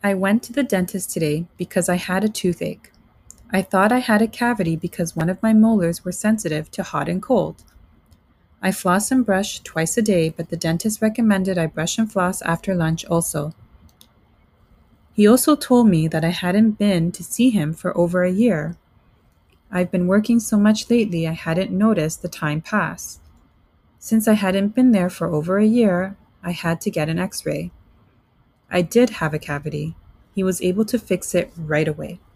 I went to the dentist today because I had a toothache. I thought I had a cavity because one of my molars were sensitive to hot and cold. I floss and brush twice a day, but the dentist recommended I brush and floss after lunch also. He also told me that I hadn't been to see him for over a year. I've been working so much lately I hadn't noticed the time pass. Since I hadn't been there for over a year, I had to get an x-ray. I did have a cavity. He was able to fix it right away.